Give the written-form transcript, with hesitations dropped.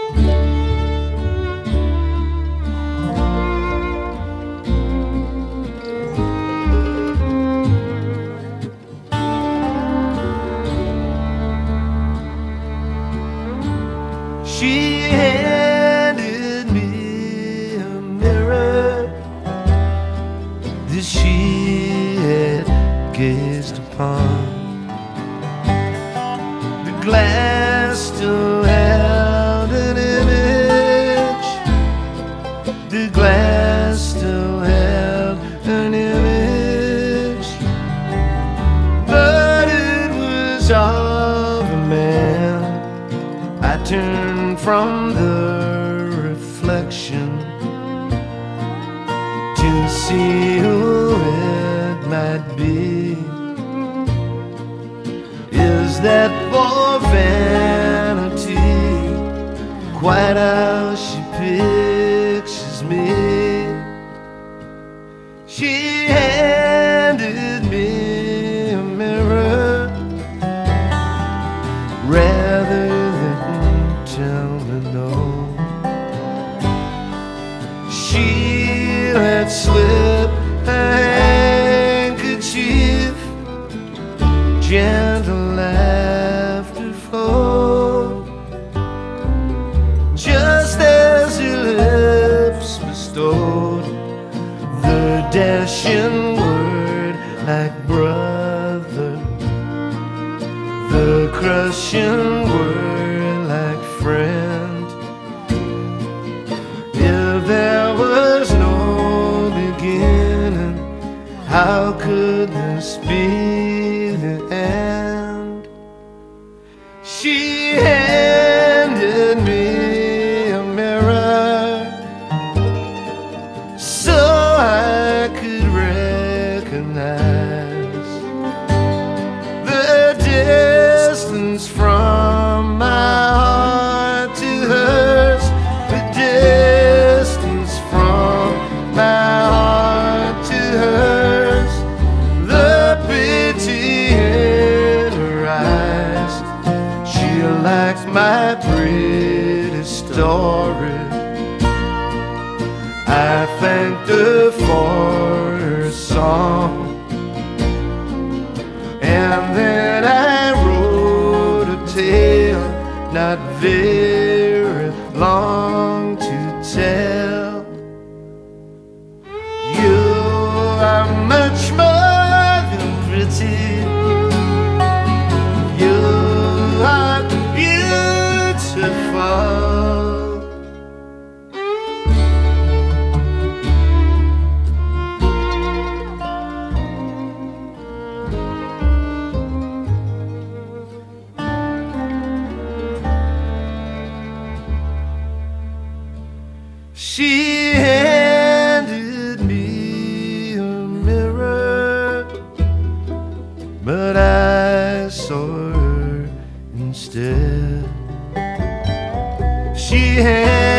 She handed me a mirror that she had gazed upon. The glass still held an image. The glass still held an image, but it was of a man. I turned from the reflection to see who it might be. Is that for vanity quite how she pictures me? She handed me a mirror rather than tell me no. She let slip her handkerchief, gentle laughter flowed, just as her lips bestowed the dashing word like brother, the crushing word like friend. If there was no beginning, how could this be the end? She handed me a mirror so I could recognize the distance from my heart to hers, the distance from my heart to hers, the pity in her eyes. She liked my pretty story. I thanked her for her song, and then I wrote a tale not very long to tell. You are much more than pretty. You are beautiful. She handed me a mirror, but I saw her instead. She handed